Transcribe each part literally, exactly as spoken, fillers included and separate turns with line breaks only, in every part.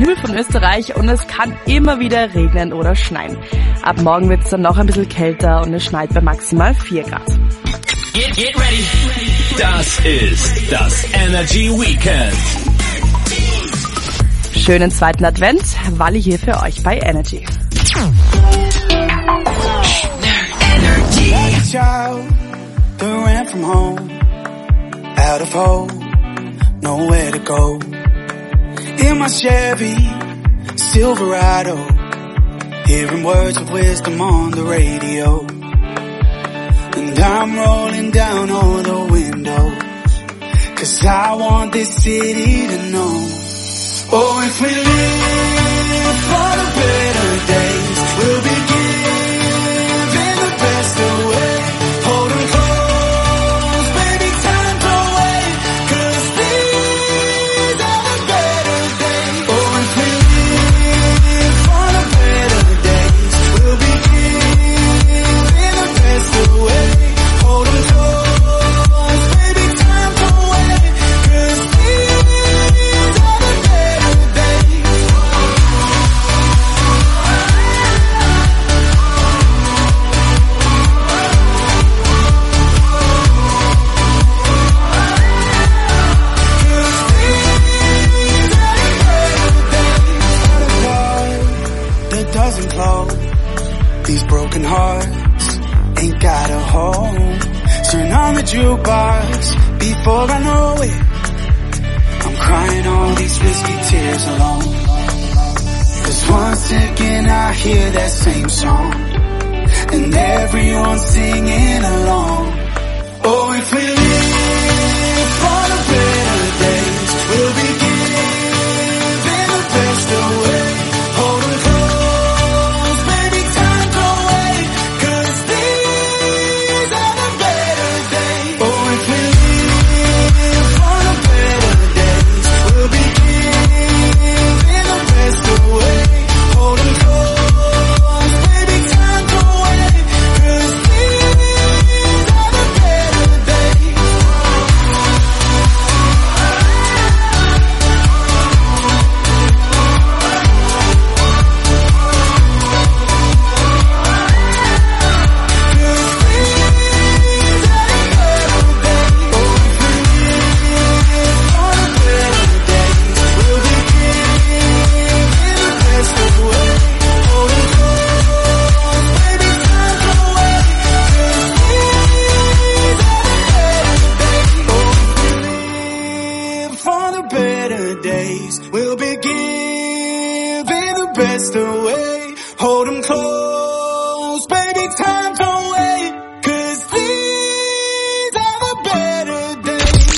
Himmel von Österreich und es kann immer wieder regnen oder schneien. Ab morgen wird es dann noch ein bisschen kälter und es schneit bei maximal vier Grad.
Get, get ready. Das ist das Energy Weekend.
Schönen zweiten Advent, Wally hier für euch bei Energy.
Child that ran from home, out of hope, nowhere to go. In my Chevy Silverado, hearing words of wisdom on the radio. And I'm rolling down all the windows, 'cause I want this city to know. Oh, if we live for the better days, we'll be giving the best away. Hold 'em close, baby, time to wait, 'cause these are the better days. Oh, if we live for the better days, we'll be giving the best away. Hold 'em close, baby, time to wait, 'cause these are the better days. That doesn't close. These broken hearts ain't got a home. Turn on the jukebox before I know it. I'm crying all these risky tears alone. 'Cause one second I hear that same song and everyone's singing along. Oh, if we live for the better days, we'll be giving the best away. Hold 'em close, baby, time to wait, 'cause these are the better days. Oh, if we live for the better days, we'll be giving the best away. Hold 'em close, baby, time to wait, 'cause these are the better days. For the better days, we'll be giving the best away. Hold 'em close, baby, time to wait, 'cause these are the better days.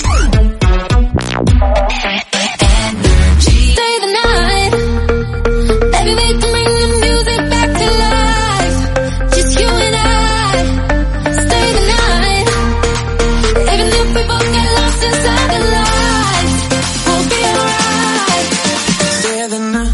Stay the night, baby, we can bring the music back to life. Just you and I. Stay the night, even if we both get lost inside the lights, we'll be alright.
Stay the night.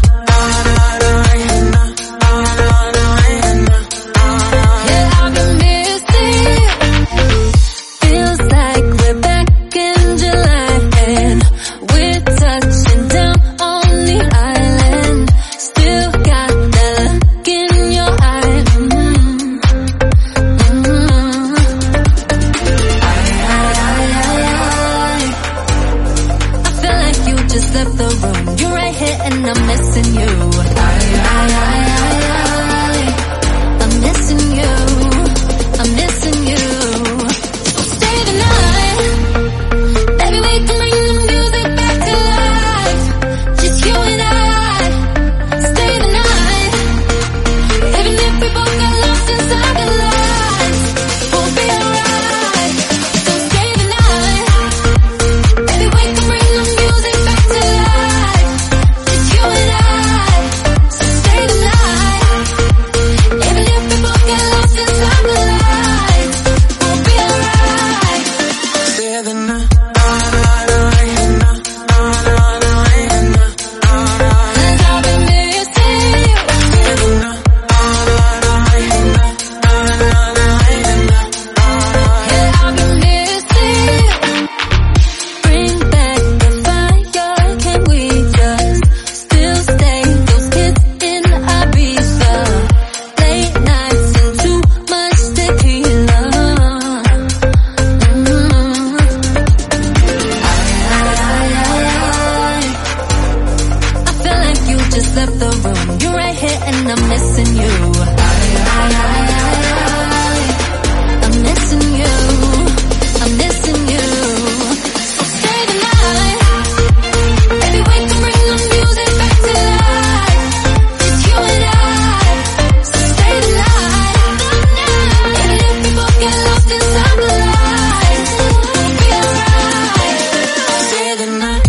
Yeah, I've been missing. Feels like we're back in July and we're touching down on the island. Still got that look in your eye. Mm-hmm. Mm-hmm. I, I, I, I, I feel like you just left the room. You're right here and I'm missing you. I, I, I, I, I, I'm missing you. I'm missing you. So stay the night, baby. We can bring the music back to life. Just you and I. Stay the night, even if we both got lost inside the lights, we'll be alright. So stay the night, baby. We can bring the music back to life. Just you and I. So stay the night. left the room. You're right here and I'm missing you. I, I, I, I, I, I'm missing you. I'm missing you. So stay the night. Baby, we can bring the music back to life. Just you and I. So stay the night. Even if we both get lost inside the lights, we'll be alright. Stay the night.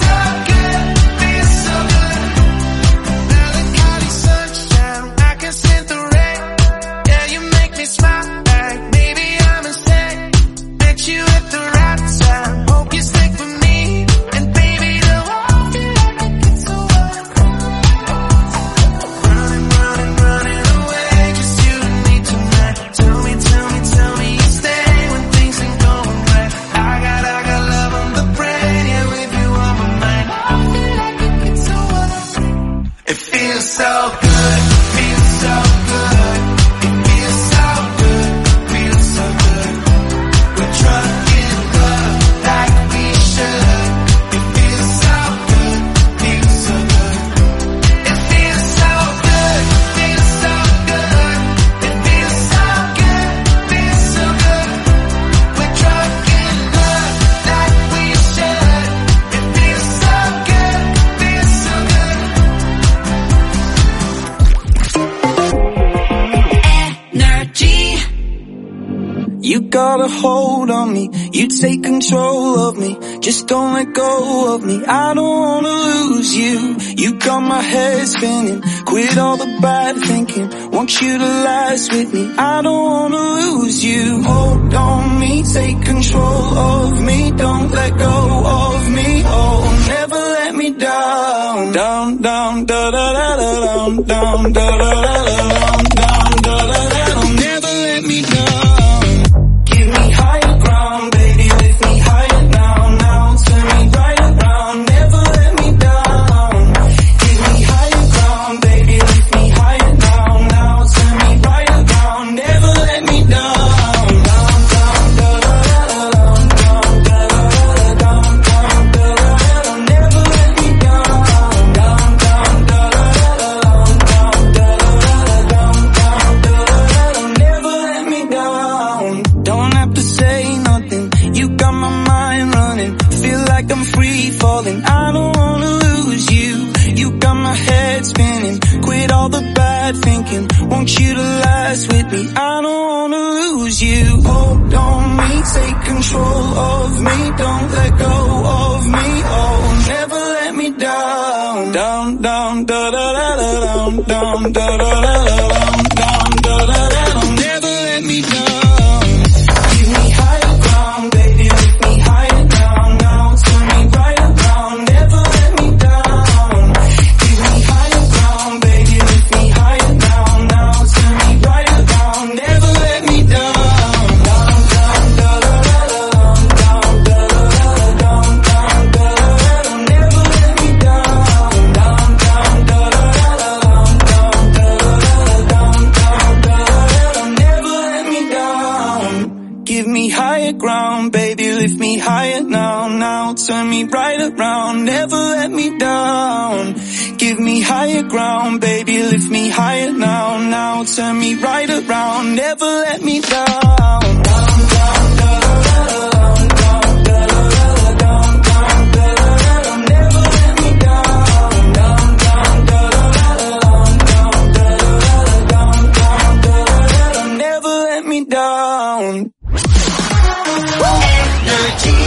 I can say
feels so good, feels so good. It feels so good, feels so good. We're drunk in love like we should. It feels so good, feels so good. It feels so good, feels so good. It feels so good, feels so good. We're drunk in love like we should. It feels so good, feels so good. Energy. You got a hold on me, you take control of me. Just don't let go of me, I don't wanna lose you. You got my head spinning, quit all the bad thinking. Want you to last with me, I don't wanna lose you. Hold on me, take control of me. Don't let go of me, oh, never let me down. Down, down, da da da da down, down, da da da da down, down, da da da da. Never let me down. Give me higher ground, baby, lift me higher now, now. Turn me right around, never let me down. Give me higher ground, baby, lift me higher now, now. Turn me right around, never let me down. Down, down, da da da da down, down, da da da da down, down, da da da da. Never let me down. Down, down, da da da da down, down, da da da da down, down, da da da da. Never let me down. Don't have to say nothing, you got my mind running. Feel like I'm free falling, I don't wanna lose you. You got my head spinning, quit all the bad thinking. Want you to last with me, I don't wanna lose you. Hold on me, take control of me. Don't let go of me, oh, never let me down. Down, down, da da da da down, down, da da da da down, down, da da da da. Never let me down. Give me higher ground, baby, lift me higher now, now. Turn me right around, never let me down. Give me higher ground, baby, lift me higher now, now. Turn me right around, never let me down. Down, down, da da da da down, down, da da da da down, down, da da da da. Never let me down. Down, down, da da da da down, down, da da da da down, down, da da da da. Never let me down. Give me higher ground, baby, lift me higher now, now. Turn me right around, never let me down. Give me higher ground, baby, lift me higher now, now. Turn me right around, never let me down. Down, down, da da da da down, down, da da da da down, down, da da da da. Never let me down. Down, down, da da da da down, down, da da da da down, down, da da da da. Never let me down. Energy.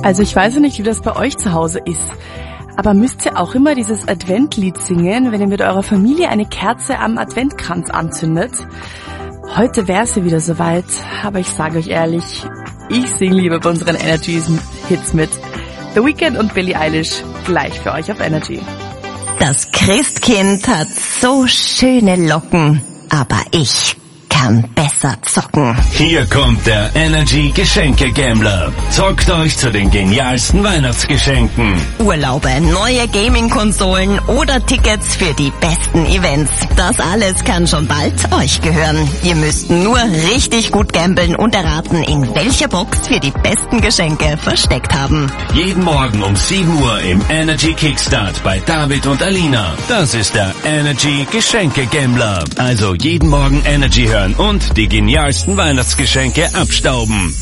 Also ich weiß ja nicht, wie das bei euch zu Hause ist, aber müsst ihr auch immer dieses Adventlied singen, wenn ihr mit eurer Familie eine Kerze am Adventkranz anzündet? Heute wär's ja wieder soweit, aber ich sage euch ehrlich, ich singe lieber bei unseren Energy-Hits mit. The Weeknd und Billie Eilish gleich für euch auf Energy.
Das Christkind hat so schöne Locken, aber ich kann besser zocken.
Hier kommt der Energy Geschenke Gambler. Zockt euch zu den genialsten Weihnachtsgeschenken.
Urlaube, neue Gaming-Konsolen oder Tickets für die besten Events. Das alles kann schon bald euch gehören. Ihr müsst nur richtig gut gamblen und erraten, in welcher Box wir die besten Geschenke versteckt haben.
Jeden Morgen um sieben Uhr im Energy Kickstart bei David und Alina. Das ist der Energy Geschenke Gambler. Also jeden Morgen Energy hören und die genialsten Weihnachtsgeschenke abstauben.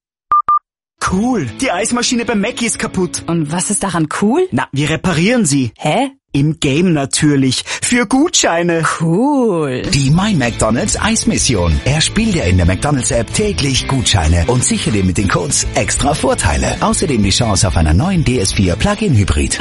Cool, die Eismaschine beim Mackie ist kaputt.
Und was ist daran cool?
Na, wir reparieren sie.
Hä?
Im Game natürlich. Für Gutscheine.
Cool.
Die My McDonald's Eismission. Erspiel dir in der McDonald's App täglich Gutscheine und sichere dir mit den Codes extra Vorteile. Außerdem die Chance auf einen neuen D S vier Plug-in Hybrid.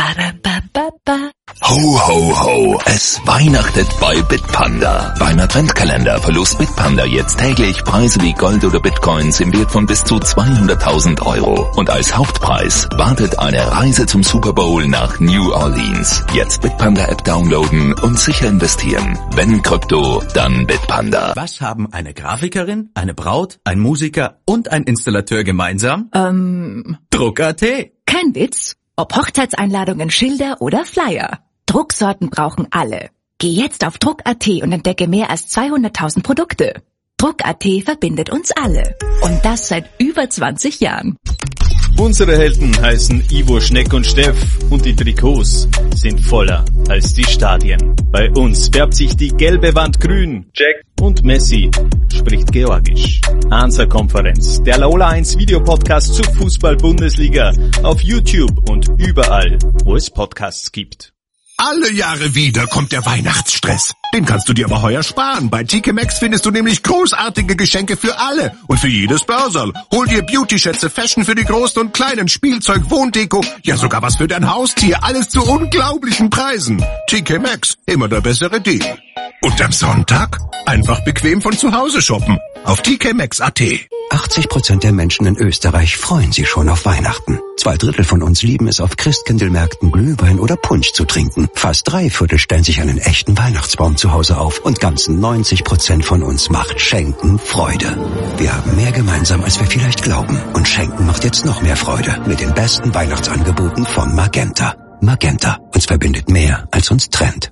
Ho, ho, ho. Es weihnachtet bei Bitpanda. Beim Adventkalender verlost Bitpanda jetzt täglich Preise wie Gold oder Bitcoins im Wert von bis zu zweihunderttausend Euro. Und als Hauptpreis wartet eine Reise zum Super Bowl nach New Orleans. Jetzt Bitpanda-App downloaden und sicher investieren. Wenn Krypto, dann Bitpanda.
Was haben eine Grafikerin, eine Braut, ein Musiker und ein Installateur gemeinsam?
Ähm...
Druck Punkt A T.
Kein Witz. Ob Hochzeitseinladungen, Schilder oder Flyer. Drucksorten brauchen alle. Geh jetzt auf Druck Punkt A T und entdecke mehr als zweihunderttausend Produkte. Druck Punkt A T verbindet uns alle. Und das seit über zwanzig Jahren.
Unsere Helden heißen Ivo, Schneck und Steff und die Trikots sind voller als die Stadien. Bei uns färbt sich die gelbe Wand grün. Jack und Messi spricht Georgisch. Hansa-Konferenz, der Laola eins Videopodcast zur Fußball-Bundesliga auf YouTube und überall, wo es Podcasts gibt.
Alle Jahre wieder kommt der Weihnachtsstress. Den kannst du dir aber heuer sparen. Bei T K Maxx findest du nämlich großartige Geschenke für alle und für jedes Börserl. Hol dir Beauty-Schätze, Fashion für die Großen und Kleinen, Spielzeug, Wohndeko, ja sogar was für dein Haustier. Alles zu unglaublichen Preisen. T K Maxx, immer der bessere Deal. Und am Sonntag einfach bequem von zu Hause shoppen. Auf T K Maxx Punkt A T.
achtzig Prozent der Menschen in Österreich freuen sich schon auf Weihnachten. Zwei Drittel von uns lieben es, auf Christkindlmärkten Glühwein oder Punsch zu trinken. Fast drei Viertel stellen sich einen echten Weihnachtsbaum zu Hause auf. Und ganzen neunzig Prozent von uns macht Schenken Freude. Wir haben mehr gemeinsam, als wir vielleicht glauben. Und Schenken macht jetzt noch mehr Freude mit den besten Weihnachtsangeboten von Magenta. Magenta, uns verbindet mehr, als uns trennt.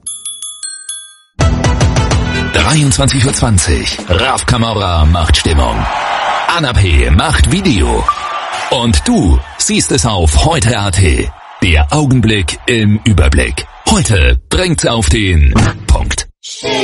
dreiundzwanzig Uhr zwanzig. Raf Camora macht Stimmung. Anna P. macht Video. Und du siehst es auf heute Punkt A T. Der Augenblick im Überblick. Heute bringt's auf den Punkt.
Stille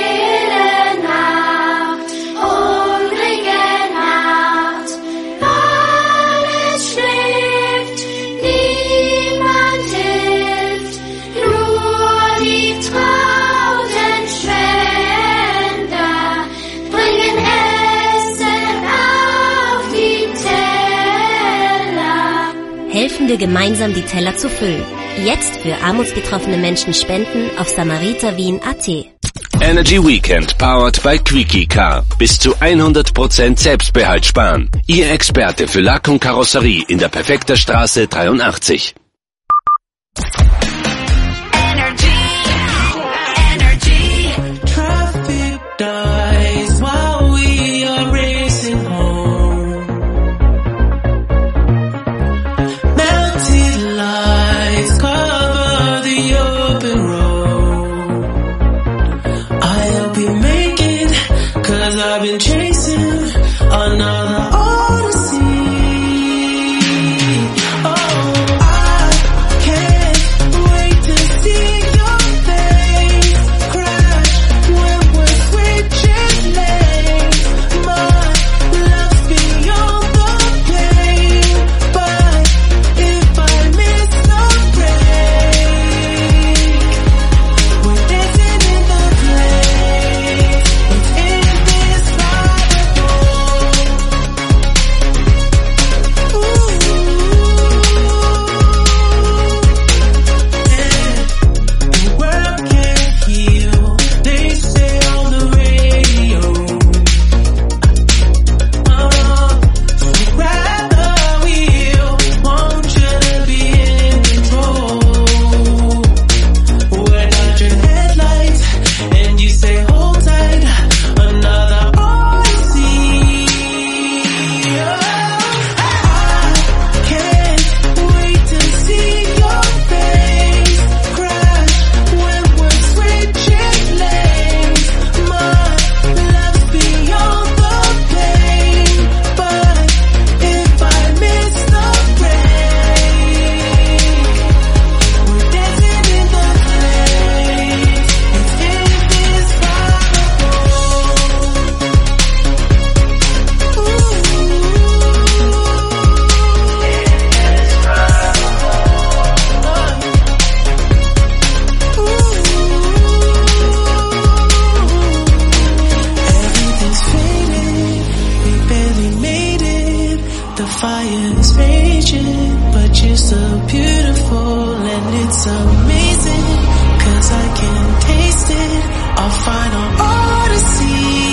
Nacht, hungrige Nacht, alles schläft, niemand hilft, nur die trauten Spender bringen Essen auf die Teller.
Helfen wir gemeinsam, die Teller zu füllen. Jetzt für armutsbetroffene Menschen spenden auf samariter wien Punkt A T.
Energy Weekend powered by Quickie Car. Bis zu hundert Prozent Selbstbehalt sparen. Ihr Experte für Lack und Karosserie in der Perfekter Straße dreiundachtzig.
I've been chasing another odyssey. Oh, I can't wait to see your face crash when we're switching lanes. My love's beyond the pain, but if I miss the break, we're dancing in the place. It's in this fire is raging, but you're so beautiful and it's amazing, 'cause I can taste it, our final odyssey.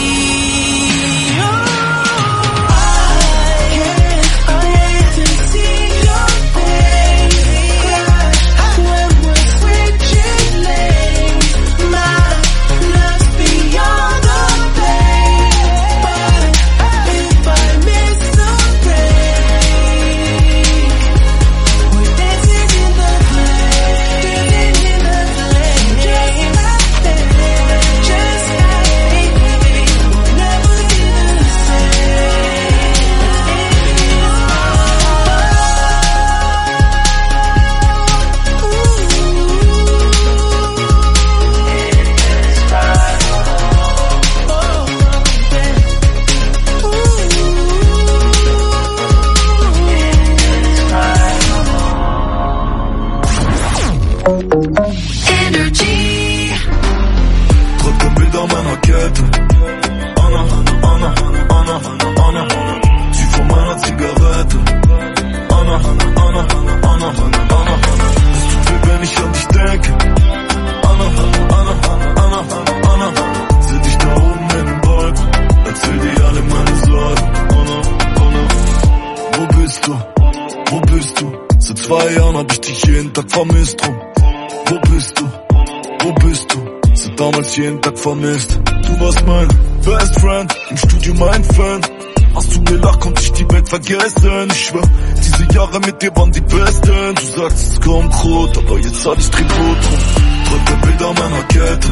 Jeden Tag vermisst. Du warst mein Best Friend, im Studio mein Fan. Hast du gelacht, konnte ich die Welt vergessen. Ich schwör, diese Jahre mit dir waren die besten. Du sagst, es kommt rot, aber jetzt zahl ich Tribut drum. Drücke Bilder meiner Kette.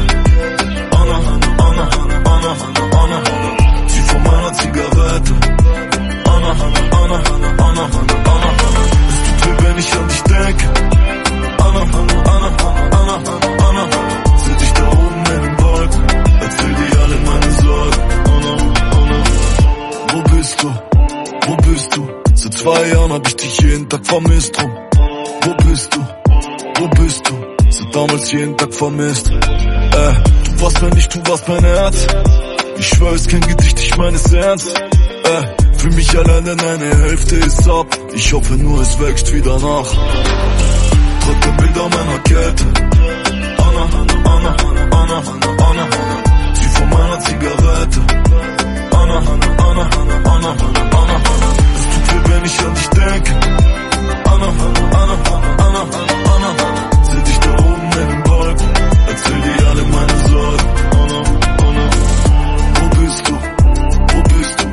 Anna, Anna, Anna, Anna, Anna. Sie von meiner Zigarette. Anna, Anna, Anna, Anna, Anna. Es tut weh, wenn ich an dich denke. Anna, Anna, Anna, Anna, Anna. Seh dich da oben in den Wolken, erzähl dir alle meine Sorgen. Oh no, oh no. Wo bist du? Wo bist du? Seit zwei Jahren hab ich dich jeden Tag vermisst drum. Wo bist du? Wo bist du? Seit damals jeden Tag vermisst. Äh, du warst mein Licht, du warst mein Herz. Ich schwör, es ist kein Gedicht, ich meine es ernst. Äh, fühl mich allein, denn eine Hälfte ist ab. Ich hoffe nur, es wächst wieder nach. Drücke Bilder meiner Kette. Anna, Anna, Anna, Anna, sie von meiner Zigarette. Anna, Anna, Anna, Anna, Anna. Es tut weh, wenn ich an dich denke. Anna, Anna, Anna, Anna. Seh dich da oben in den Wolken, erzähl dir alle meine Sorgen. Oh no, oh no. Wo bist du? Wo bist du?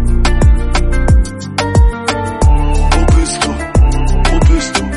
Wo bist du? Wo bist du?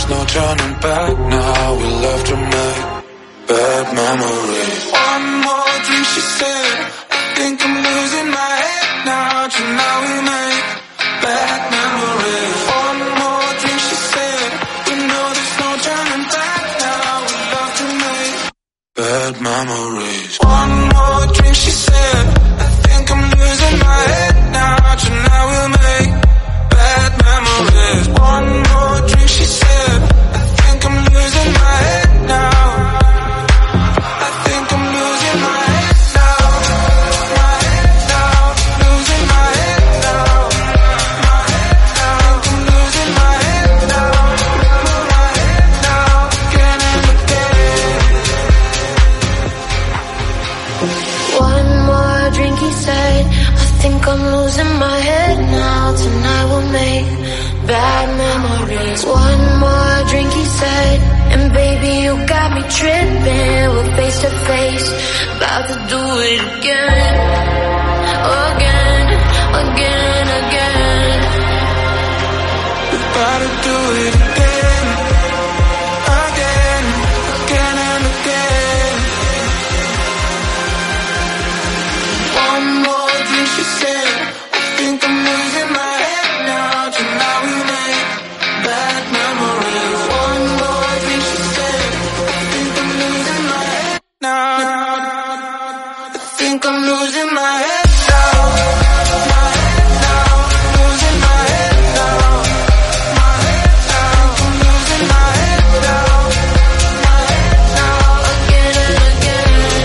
there's no turning back now. We love to make bad memories. One more drink, she said. I think I'm losing my head now. Tonight we make bad memories. One more drink, she said. We know there's no turning back now. We love to make bad memories. One more drink, she said. I think I'm losing my head now. Tonight we'll make bad memories. One more drink, she said. I think I'm losing my head now. I think I'm losing my head now. My head now. Losing my head now. My head now. I think I'm losing my head now. My head now. Again and again.
One more drink, he said. I think I'm losing my head now. Tonight we'll make bad memories. One more drink, he said. And baby, you got me tripping. We're face to face, about to do it again. Again, again, again.
We're about to do it again. Again, again and again. One more drink, she said. I think I'm losing my head now. Tonight we make bad memories. One more drink, she said. I think I'm losing my head now. I think I'm losing my head now. My head now. Losing my head now. My head now. I'm losing my head now. My head now. Again and again.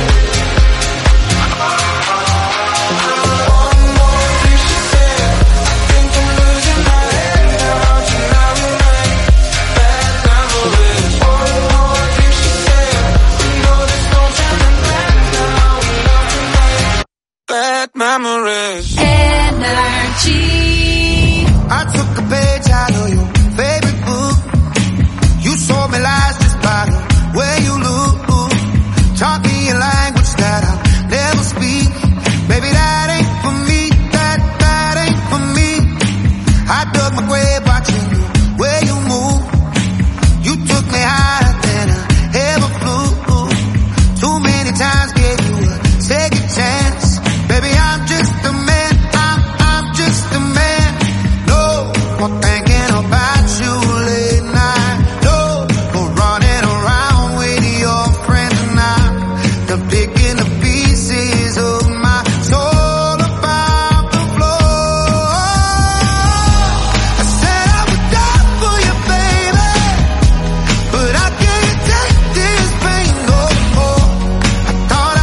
One more drink, she said. I think I'm losing my head now. Tonight we make bad memories. One more drink, she said. We know there's no turning back now. We love to make bad memories.
Energy.
I took a page out of your favorite book. You sold me lies just by the way you look. Taught me a language that I'll never speak. Baby, that ain't for me. That, that ain't for me. I dug my grave watching you, where you move. You took me higher than I ever flew. Too many times gave you a second chance. Baby, I'm just a man. I'm, I'm just a man. No more thinking about you late night. No more running around with your friends and I. They're picking the pieces of my soul about the floor. I said I would die for you, baby, but I can't take this pain no more. I thought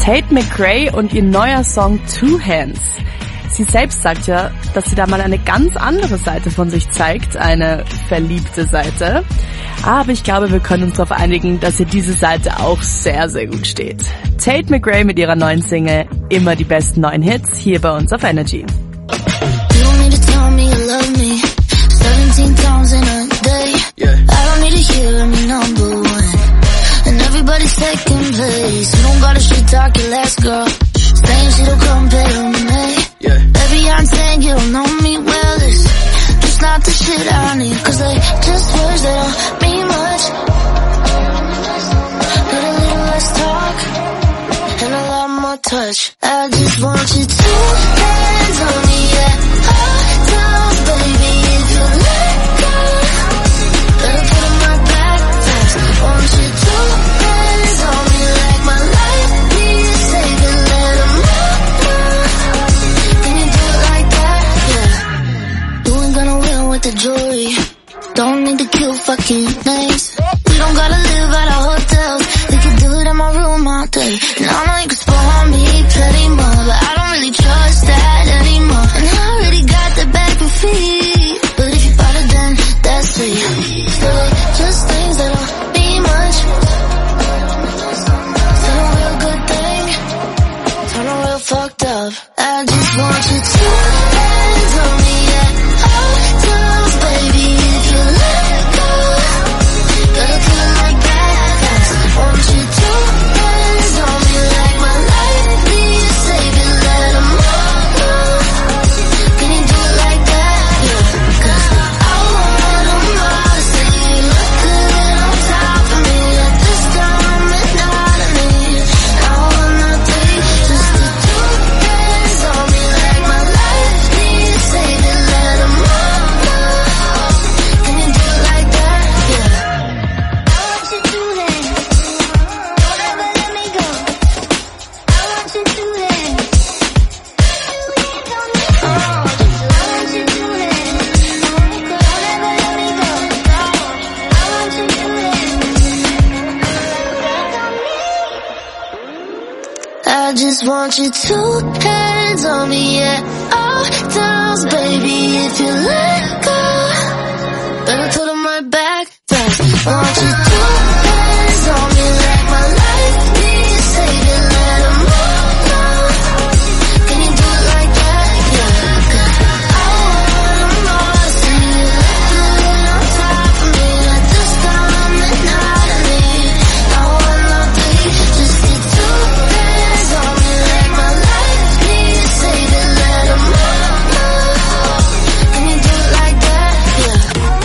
Tate McRae und ihr neuer Song Two Hands. Sie selbst sagt ja, dass sie da mal eine ganz andere Seite von sich zeigt, eine verliebte Seite. Aber ich glaube, wir können uns darauf einigen, dass ihr diese Seite auch sehr, sehr gut steht. Tate McRae mit ihrer neuen Single, immer die besten neuen Hits, hier bei uns auf Energy.
seventeen times in a day. Yeah. I don't need to hear me number one. And everybody's taking place. You don't gotta shit talk your last girl. Saying she don't compare to me. Yeah. Baby, I'm saying you don't know me well. It's just not the shit I need. Cause they just words that don't mean much. Need a little less talk and a lot more touch. I just want you to hands on me at all times, baby. If you let go, better put on my back fast. Want you to hands on me like my life needs saving. Let them know. Can you do it like that? Yeah. You ain't gonna win with the jewelry. Don't need to kill fucking names. We don't gotta live at a hotel. We can do it in my room all day. And I know you can spoil me plenty more, but I don't really trust that anymore. And I already got the back and feet. But if you bought it, then that's sweet. Still, just things that don't mean much. Still a real good thing. Turn a real fucked up. I just want you to hands on me at all times, baby. If you let go, better do it like that fast. Want you to hands on me like my life needs saving. Let them all know. Can you do it like that? Yeah. Cause I want them all to say you look good on top of me at this time and not of me. I want nothing, just the two hands on me like my life needs saving. Let them all know. Can you do it like that? Yeah. I want you to then. Don't ever let me go. I want you to then. Oh, I want you to then. Don't ever let me go. I want you to then. I just want you two hands on me at all times, baby. If you let go, better put them right back fast. Want you two hands on me like my life needs saving. Let them all know. Can you do it like that? Yeah. Cause I want them all to see you look good on top of me at this time and not of me. I want nothing, just the two hands on me like my life needs saving. Let them all know. Can you do it like that? Yeah.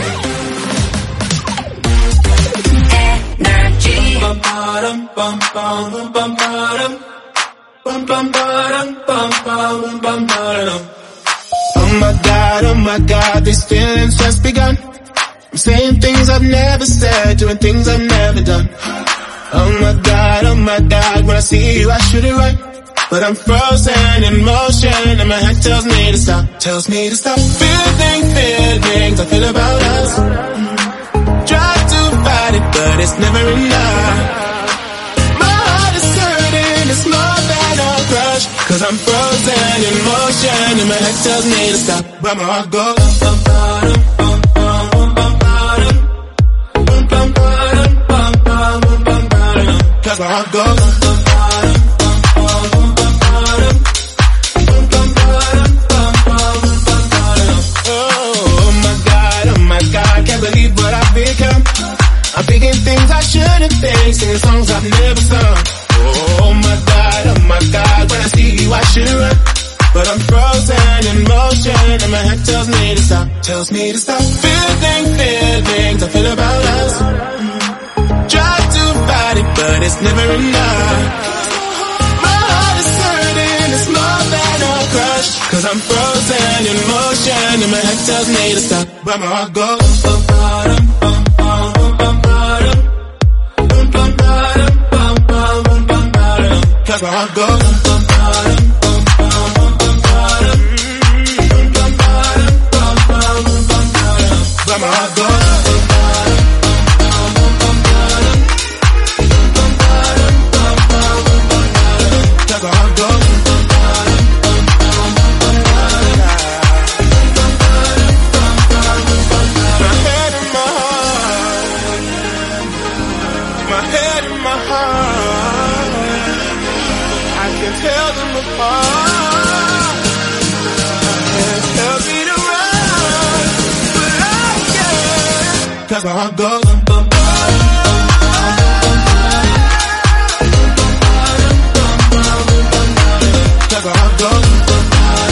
Energy. Bum bum bum bum bum bum bum bum bum bum bum bum.
Oh my God, oh my God, these feelings just begun. I'm saying things I've never said, doing things I've never done. Oh my God, oh my God, when I see you I shoot it right. But I'm frozen in motion and my head tells me to stop, tells me to stop. Feeling, feelings I feel about us. Try to fight it, but it's never enough. My heart is hurting, it's more than a crush. Cause I'm frozen in motion and my head tells me to stop. But my heart goes bum, bum, bum, bum, bum, bum, bum, bum, bum, bum, bum, bum. Cause my heart goes bum, bum, bum, bum, bum, bum, bum, bum, bum, bum, bum. Oh my God, oh my God, can't believe what I've become. I'm thinking things I shouldn't think, singing songs I've never sung. Oh my God, oh my God, when I see you I should run. But I'm frozen in motion and my head tells me to stop, tells me to stop. Feeling, feelings I feel about us. Try to fight it, but it's never enough. My heart is hurting, it's more than a crush. Cause I'm frozen in motion and my head tells me to stop. But my heart goes bum, bum, bum, bum, bum, bum, bum, bum, bum, bum, bum, bum. Cause my heart goes bum, bum, bum, bum, bum, bum, bum, bum, bum, bum, bum. But my heart goes bum, bum, bum, bum, bum, bum, bum, bum, bum, bum, bum, bum.
Cause my heart goes bum bum bum. Cause my heart goes bum bum.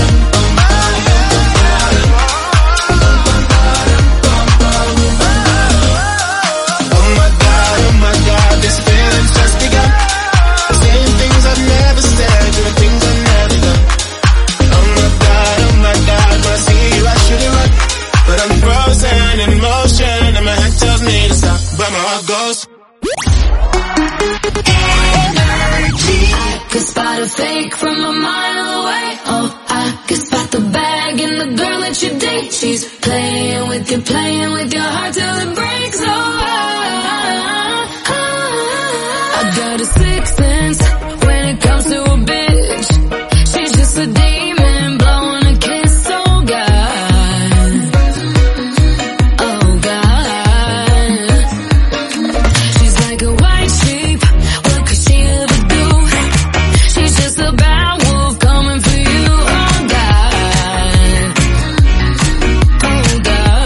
Oh my God, oh my God, this feeling's just begun. Saying things I've never said, doing things I've never done. Oh my God, oh my God, when I see you I should run, but I'm frozen in motion and my head tells me to stop, but my heart goes.
Energy. I could spot a fake from a mile away. Oh, I could spot the bag in the girl that you date. She's playing with you, playing with your heart till it breaks. Oh, I, I, I got a sixth sense when it comes to a bitch. She's just a demon blowing a kiss. Oh God, oh God. She's like a white sheep. What could she ever do? She's just a bad wolf coming for you. Oh God, oh God.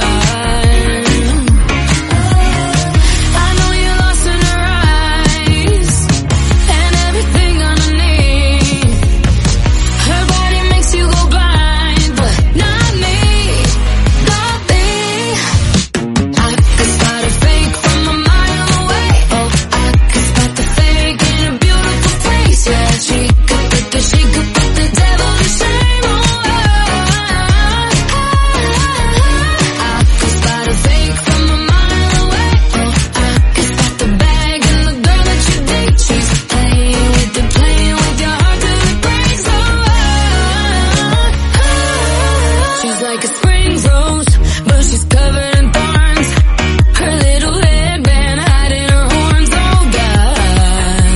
I know you're lost in her eyes and everything underneath. Her body makes you go blind, but not me, not me. I could spot a fake from a mile away. Oh, I could spot the fake in a beautiful face. Yeah, she could put the, she could put the devil to shame. Oh, I, I could spot a fake from a mile away. Oh, I could spot the bag and the girl that you date. She's playing with you, playing with your heart till it breaks. Oh, she's like a spring rose, but she's covered in thorns. Her little headband hiding her horns. Oh God,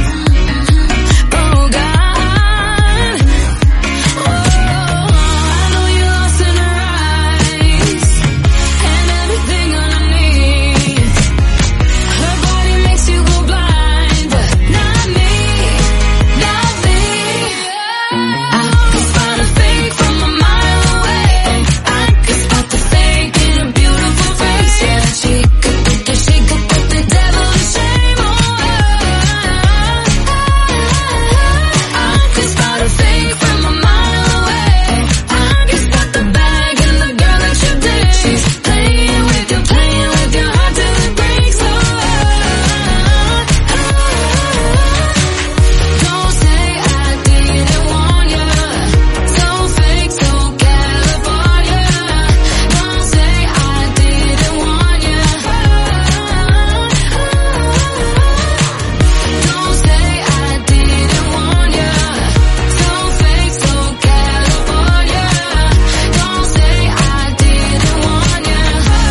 oh God. Oh, I know you're lost in her eyes and everything underneath. Her body makes you go blind, but not me, not me. I could spot a fake from a mile away. I could spot the fake in a beautiful face. Yeah, she could put the, she could put the devil to shame. Oh, I could spot a fake from a mile away. I could spot the bag and the girl that you date. She's playing with you, playing with your heart till it breaks. Oh, don't say I didn't warn you. So fake, so California. Don't say I didn't warn you. Don't say I didn't warn you. So fake, so California. Don't say I didn't warn you.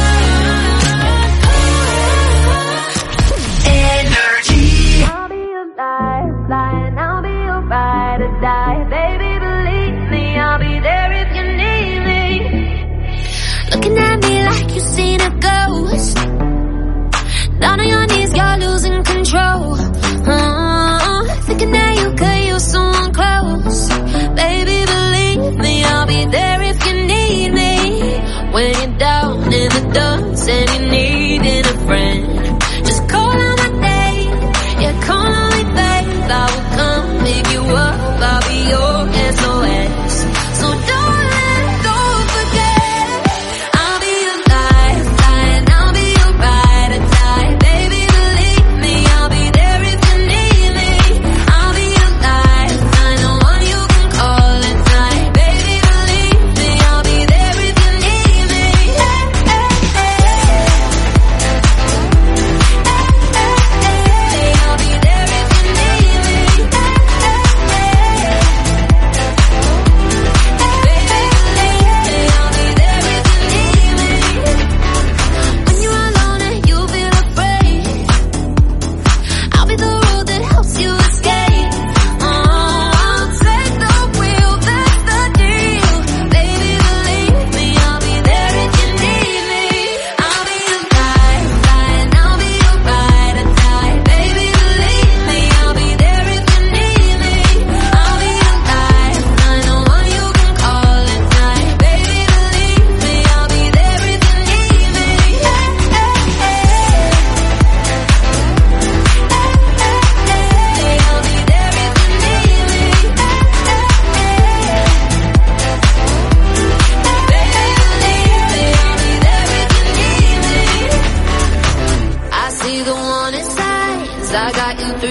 Energy. I'll be your lifeline, I'll be your ride or die. Baby, believe me, I'll be there if you need me. Looking at me like you've seen a ghost. Down on your knees, you're losing control. Uh, thinking that you could use someone close. Baby, believe me, I'll be there if you need me. When you're down in the dumps and you're needing a friend, just call out my name. Yeah, call on me, babe. I will come pick you up. I'll be your S O S. So don't let go, forget. I'll be your lifeline, I'll be your ride or die. Baby, believe me, I'll be there if you need me. I'll be your lifeline, the one you can call at night. Baby, believe me, I'll be there if you need me. Hey, hey, hey.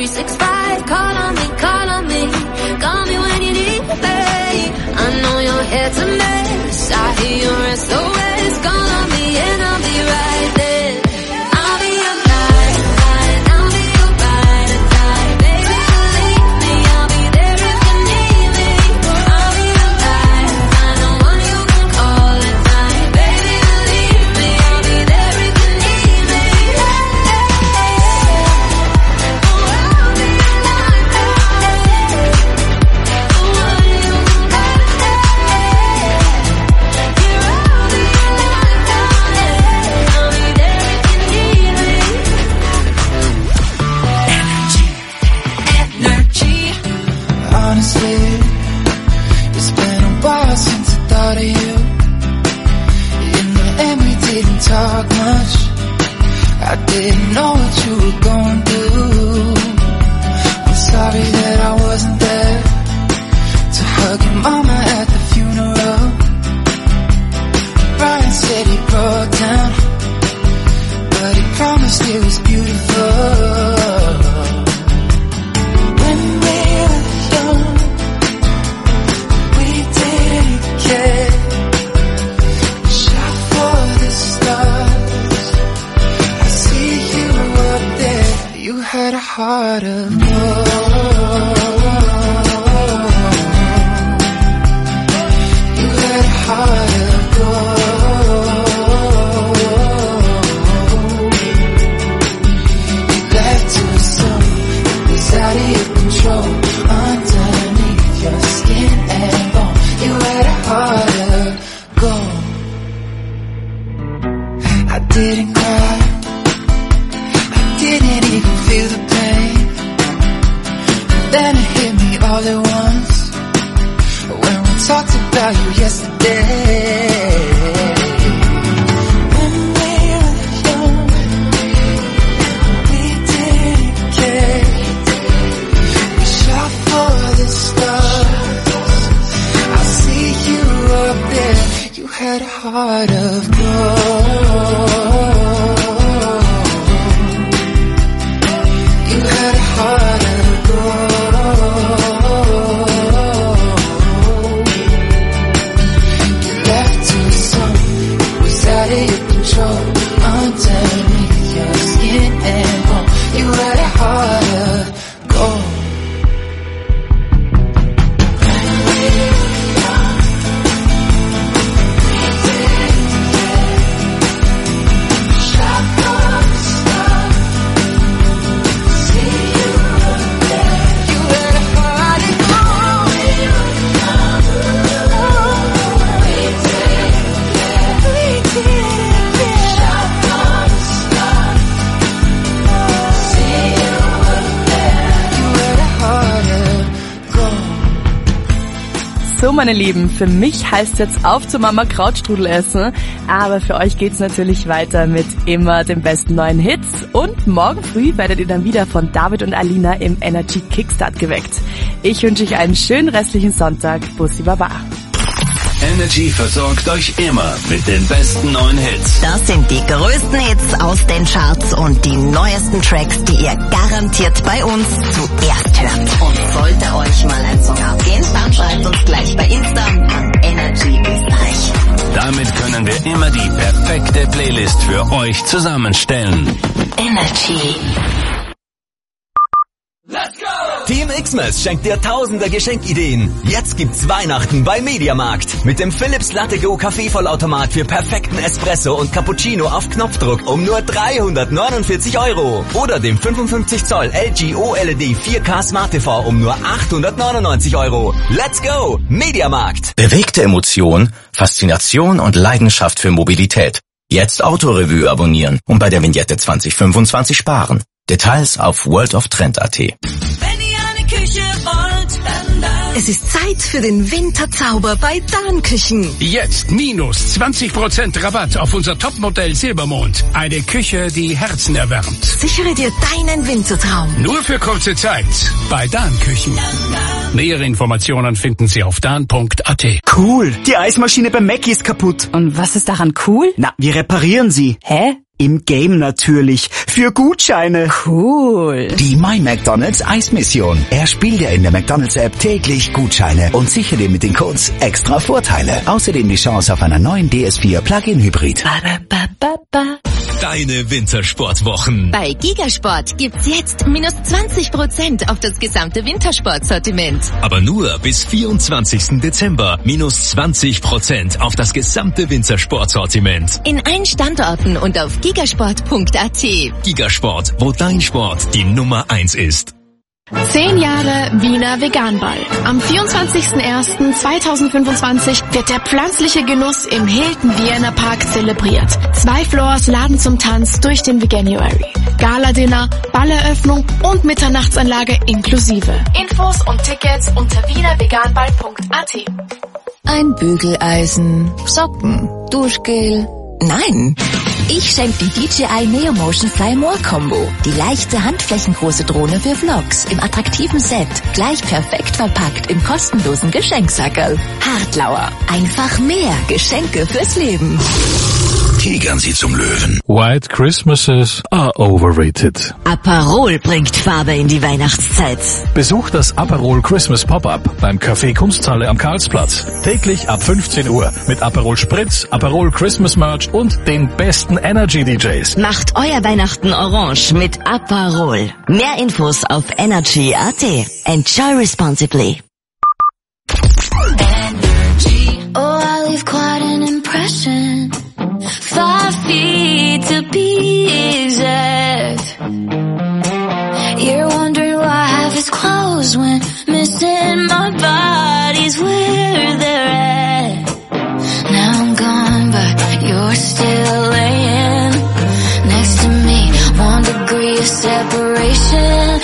sixty-five. Call on me, call on me. Call me when you need me, babe. I know your head's a mess. I hear your S O S. Call on me and I'll be right there. I'll be your guide, guide. I'll be your ride or die. Baby, believe me, I'll be there if you need me. I'll be your guide, I'm the one you can call at night. Baby, believe me, I'll be there if you need me. Oh, I'll be your lifeline. The one you can call at night. Yeah, I'll be your lifeline. I'll be there if you need me.
Energy. Honestly, it's been a while since I thought of you. In the end, we didn't talk much. I didn't know what you were going through. I'm sorry that I wasn't there to hug your mama at the funeral. Brian said he broke down, but he promised it was beautiful. When we were young, we didn't care. Shot for the stars. I see you up there. You had a heart of gold. You had a heart of gold. You left too soon. It was out of your control. Underneath your skin and bone, you had a heart of gold. I didn't cry. I didn't even feel the pain. Then it hit me all at once when we talked about you yesterday. When we were young, we didn't care. We shot for the stars. I see you up there. You had a heart of gold. You had a heart of gold. You left too soon. It was out of your control. Underneath your skin and bone, you had a heart of gold.
So, meine Lieben, für mich heißt jetzt auf zu Mama Krautstrudel essen, aber für euch geht's natürlich weiter mit immer den besten neuen Hits und morgen früh werdet ihr dann wieder von David und Alina im Energy Kickstart geweckt. Ich wünsche euch einen schönen restlichen Sonntag. Bussi Baba.
Energy versorgt euch immer mit den besten neuen Hits.
Das sind die größten Hits aus den Charts und die neuesten Tracks, die ihr garantiert bei uns zuerst hört. Und sollte euch mal ein Song abgehen, dann schreibt uns gleich bei Insta an Energy Österreich.
Damit können wir immer die perfekte Playlist für euch zusammenstellen.
Energy.
Let's go! Team Xmas schenkt dir tausende Geschenkideen. Jetzt gibt's Weihnachten bei Mediamarkt. Mit dem Philips Latte Go Kaffeevollautomat für perfekten Espresso und Cappuccino auf Knopfdruck um nur dreihundertneunundvierzig Euro. Oder dem fünfundfünfzig Zoll L G O L E D vier K Smart T V um nur achthundertneunundneunzig Euro. Let's go! Mediamarkt.
Bewegte Emotion, Faszination und Leidenschaft für Mobilität. Jetzt Autorevue abonnieren und bei der Vignette zwanzig fünfundzwanzig sparen. Details auf worldoftrend punkt a t.
Wenn ihr eine Küche wollt, dann da.
Es ist Zeit für den Winterzauber bei Dan Küchen.
Jetzt minus zwanzig Prozent Rabatt auf unser Topmodell Silbermond. Eine Küche, die Herzen erwärmt.
Sichere dir deinen Wintertraum.
Nur für kurze Zeit bei Dan Küchen. Nähere Informationen finden Sie auf dan punkt a t.
Cool, die Eismaschine bei Mackie ist kaputt.
Und was ist daran cool?
Na, wir reparieren sie.
Hä?
Im Game natürlich. Für Gutscheine.
Cool.
Die My McDonald's Eismission. Erspiel dir in der McDonald's App täglich Gutscheine und sichere dir mit den Codes extra Vorteile. Außerdem die Chance auf einen neuen D S vier Plug-in Hybrid.
Deine Wintersportwochen.
Bei Gigasport gibt's jetzt minus zwanzig Prozent auf das gesamte Wintersportsortiment.
Aber nur bis vierundzwanzigsten Dezember. Minus zwanzig Prozent auf das gesamte Wintersportsortiment.
In allen Standorten und auf gigasport punkt a t.
Gigasport, wo dein Sport die Nummer eins ist.
Zehn Jahre Wiener Veganball. Am vierundzwanzigsten ersten zweitausendfünfundzwanzig wird der pflanzliche Genuss im Hilton Vienna Park zelebriert. Zwei Floors laden zum Tanz durch den Veganuary. Gala-Dinner, Balleröffnung und Mitternachtsanlage inklusive. Infos und Tickets unter wiener veganball punkt a t.
Ein Bügeleisen, Socken, Duschgel. Nein, ich schenke die D J I Neo Motion Fly More Combo. Die leichte, handflächengroße Drohne für Vlogs im attraktiven Set. Gleich perfekt verpackt im kostenlosen Geschenksackerl. Hartlauer. Einfach mehr Geschenke fürs Leben.
Tigern Sie zum Löwen.
White Christmases are overrated.
Aperol bringt Farbe in die Weihnachtszeit.
Besucht das Aperol Christmas Pop-Up beim Café Kunsthalle am Karlsplatz. Täglich ab fünfzehn Uhr mit Aperol Spritz, Aperol Christmas Merch und den besten Energy-D Js.
Macht euer Weihnachten orange mit Aperol. Mehr Infos auf energy punkt a t. Enjoy responsibly.
Oh, I leave quite an impression. Five feet to be exact. You're wondering why half is closed when missing my body's where they're at. Now I'm gone, but you're still laying next to me. One degree of separation.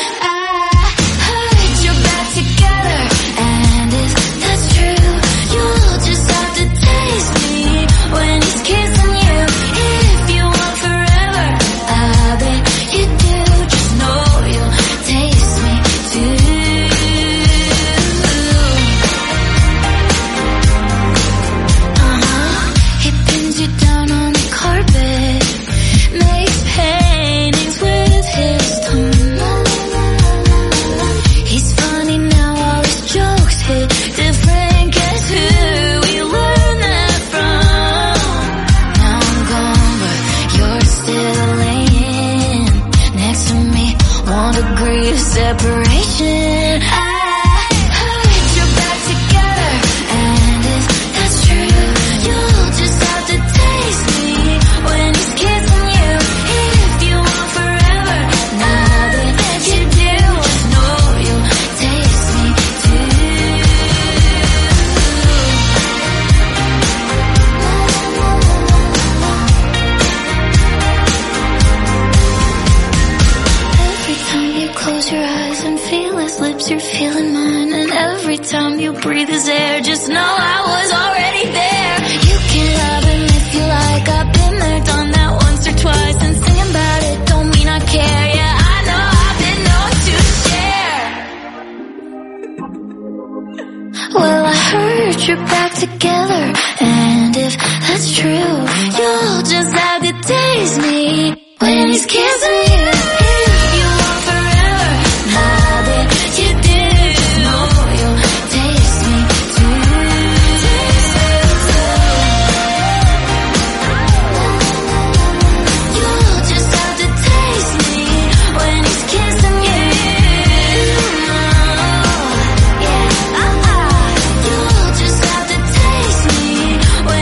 Separation. I heard you're back together, and if that's true, you'll just have to taste me when he's kissing you. If you want forever, now that you do, just know you'll taste me too. Every time you close your eyes and feel his lips, you're feeling mine. And every time you breathe his air, just know I was already there. You can love him if you like. I've been there, done that once or twice. And singing about it don't mean I care. Yeah, I know I've been known to share. Well, I heard you're back together, and if that's true, you'll just have to taste me when he's kissing you.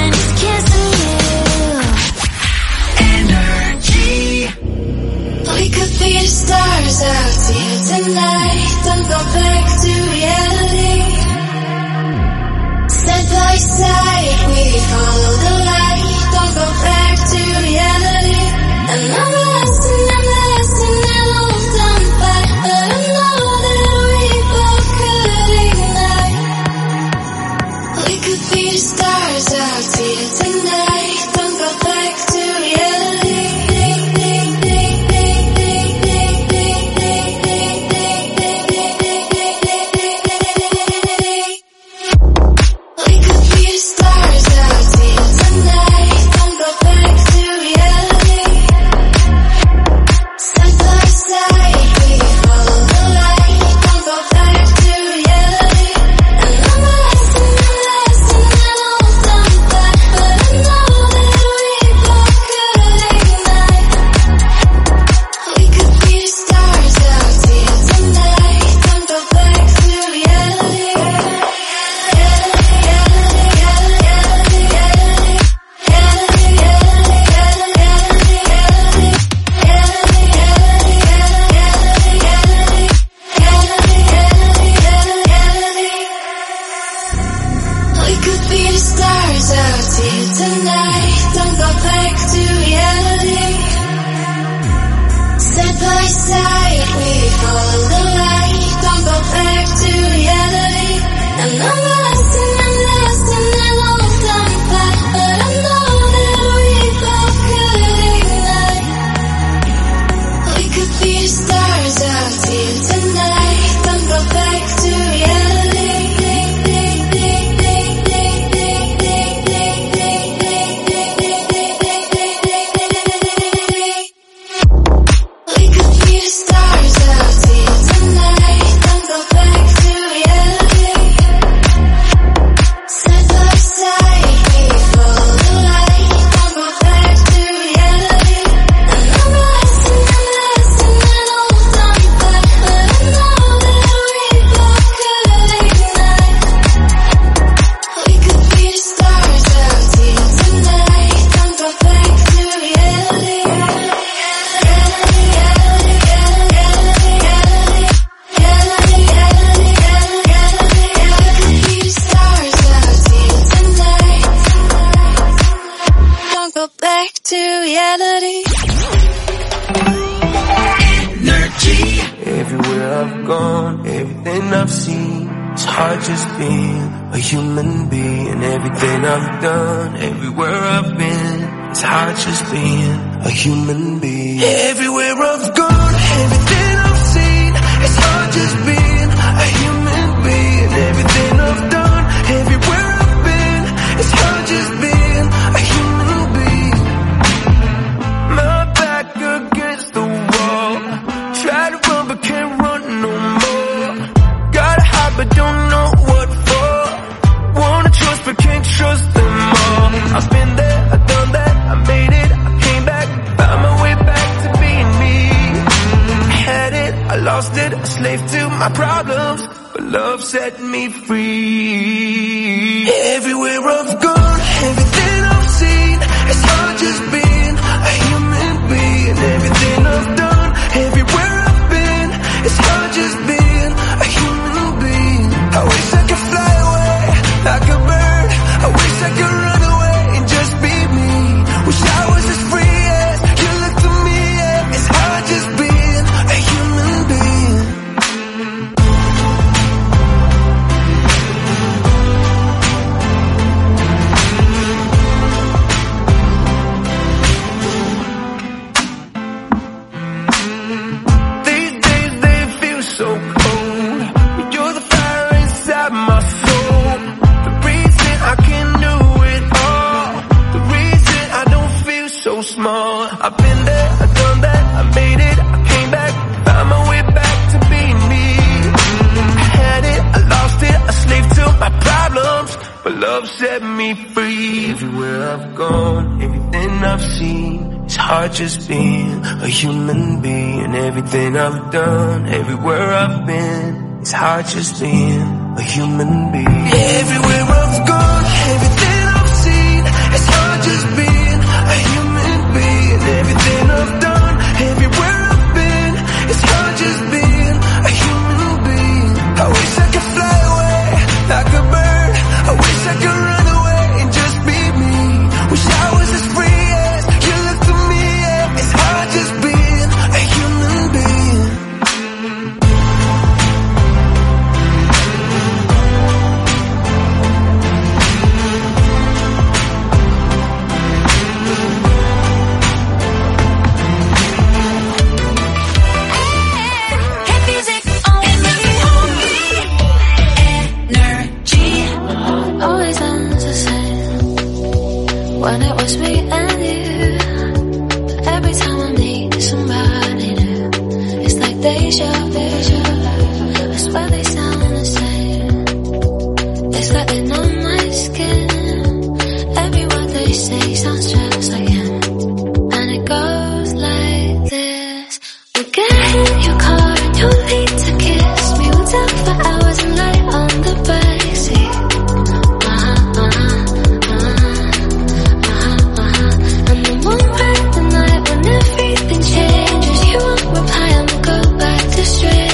We
Human being. Everywhere I've gone, everything I've seen, it's hard just being a human being. Everything I've done, everywhere I've been, it's hard just being a human being. My back against the wall, try to run but can't run no more. Gotta hide but don't know what for. Wanna trust but can't trust them all. I've been there, I've done that, I made it, I came back. Found my way back to being me. I had it, I lost it, a slave to my problems, but love set me free. Everywhere I've gone, everything I've seen, it's hard just being a human being. Everything I've done, everywhere I've been, it's hard just being a human being. I wish I could fly away like a bird. I wish I could run away and just be me. Wish I was as free. Just being a human being. These days they feel so cold, but you're the fire inside my soul. The reason I can do it all, the reason I don't feel so small. I've been there, I've done that, I made it, I came back, found my way back to being me. I had it, I lost it, a slave to my problems, but love set me free. Everywhere I've gone, everything I've seen, it's hard just being a human being. Everything I've done, everywhere I've been, it's hard just being a human being. Everywhere I've gone, everything I've seen, it's hard just being a human being. Everything I've done, everywhere I've been, it's hard just being a human being. I wish I could fly away like a bird. I wish I could run away and just be me. Wish I was as free as you look to me. Yeah. It's hard just being a human being.
When it was me and you, but every time I meet somebody new, it's like deja vu. I swear they sound the same. It's like they know my skin. Every word they say sounds just like him, and it goes like this: we get in your car and you need to kiss me. We'll talk for hours and lie on the backseat. Everything changes, you won't reply, I'ma go back to straight.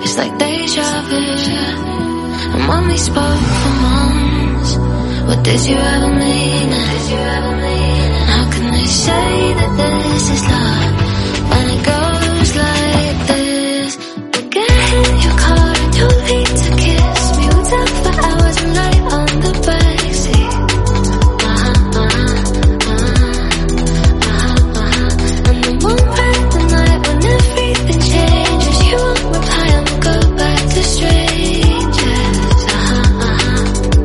It's like deja vu. And when we spoke for months, what did you ever mean? Did you ever mean? How can they say that this is love when it goes like this? We get in your car and you need to kiss me. We talk for hours and night on the backseat. Uh-huh, uh-huh, uh-huh, uh-huh. And then one bright the night when everything changes, you won't reply and we'll go back to strangers. Uh-huh, uh-huh,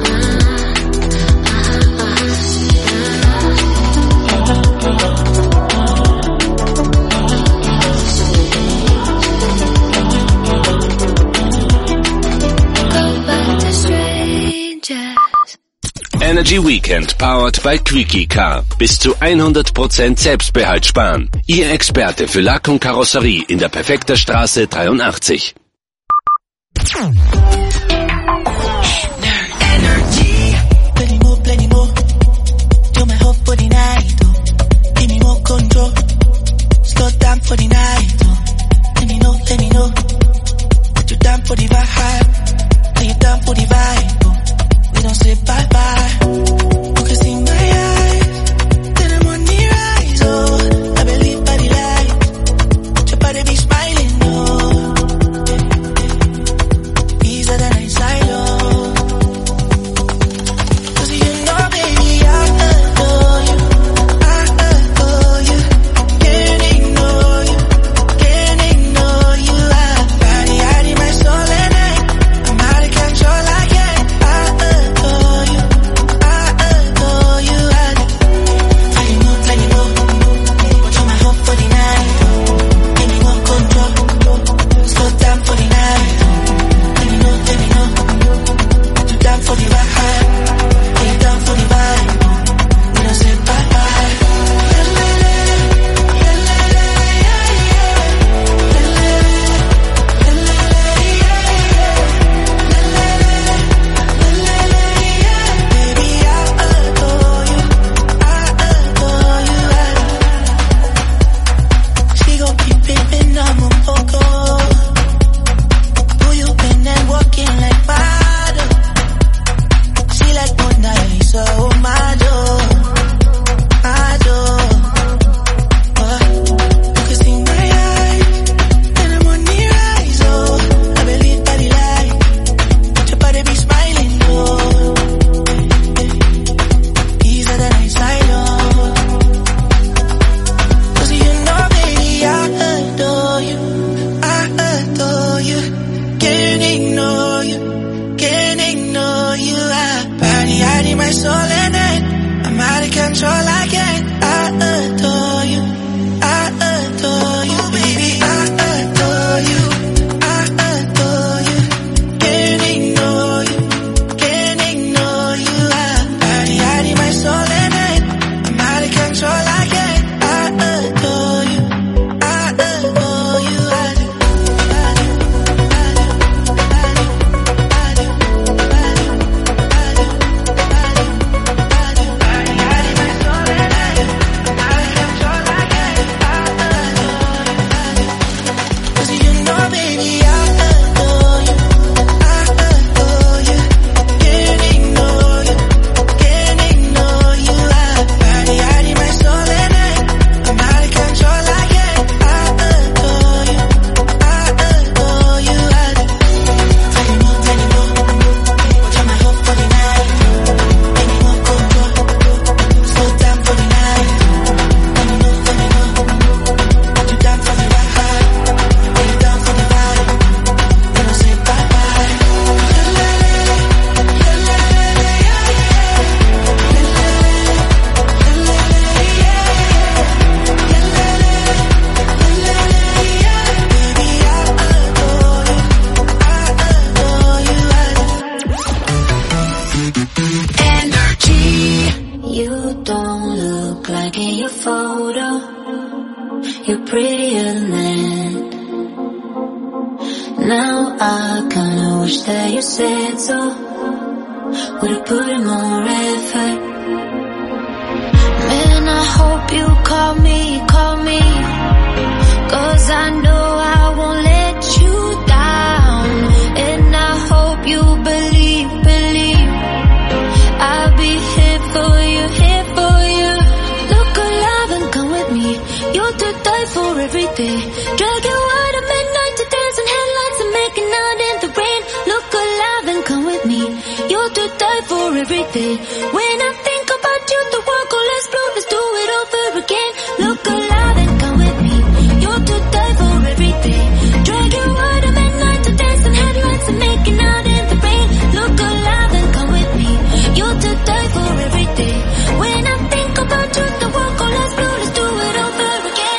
Energy Weekend powered by Quickie Car. Bis zu hundert Prozent Selbstbehalt sparen. Ihr Experte für Lack und Karosserie in der Perfekter Straße dreiundachtzig.
Energy. Plenty more, plenty more. You're my hope for the night. Oh. Give me more control. Slow down for the night. Oh. Let me know, let me know. You're down for the vibe. Are you down for the vibe? Oh. We don't say bye bye. You can see my eyes. Then I'm on the rise. Oh, I believe by the light. Your body be smiling. Oh, easier than I silo. Cause you know, baby, I adore you. I adore you. Can't ignore you. Can't ignore you. I body, I need my soul and I. I'm out of control. I can't. I adore you. I adore you. I plenty more, plenty more. But you're my hope for the night. Give me more control. Slow down for the night. Let me know, let me know. You down for the ride. Are you down for the vibe? We don't say bye bye. Baby, I adore you. I adore you. She gon' keep pimpin', I'm a poco. Who you been and walking like water? She like Mona Lisa, oh my door, my door. Uh, you can see my eyes, and I'm on the rise. Oh, I believe by the light. Your body be smiling, oh, easier than I silo. Cause you know, baby, I adore you. I adore you. Can't ignore you. Can't ignore you. I body, I need my soul and I. I'm out of control. I can't. I adore you. I adore you, baby. I adore you. I adore you. Can't ignore you. Can't ignore you. I body, I need my soul and I. I'm out of control. I can't. I adore you. I adore you. I do. Cause you know, baby, I adore you. I adore you. Can't ignore you. Can't ignore you. I body, I need my soul and I. I'm out of control. I can't. I adore you. I adore you. I do. Plenty more, plenty more. You're my hope for the night. Plenty more control. Slow down for the night. Let me know, let me know. You down for the ride. Are you down for the vibe? We don't say bye bye. Baby, I adore you. I adore you.
Energy. You don't look like in your photo. You're prettier than that. Now I kinda wish that you said so. Would've put in more effort. Man, I hope you call me, call me. Cause I know I won't let you down.
You're to die for every day. When I think about you, the world goes less blue. Let's do it over again. Look alive and come with me. You're to die for every day. Drag you out of midnight to dance in headlights and making out in the rain. Look alive and come with me. You're to die for every day. When I think about you, the world goes less blue. Let's do it over again.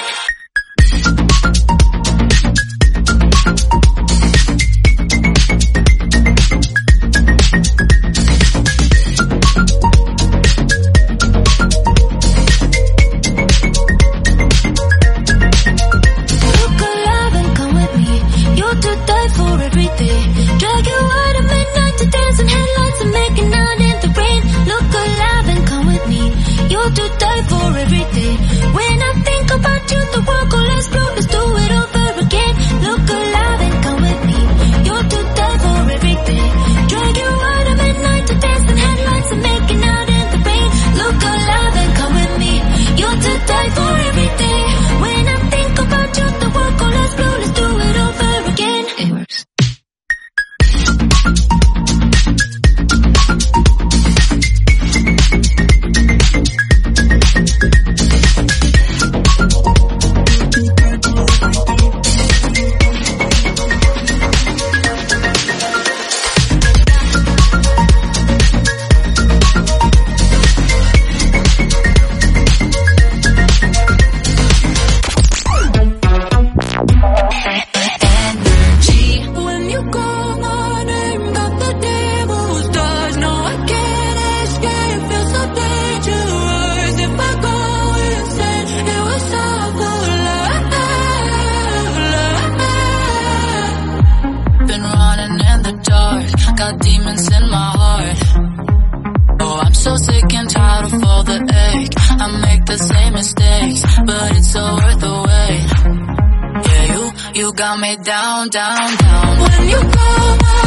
You got me down, down, down. When you go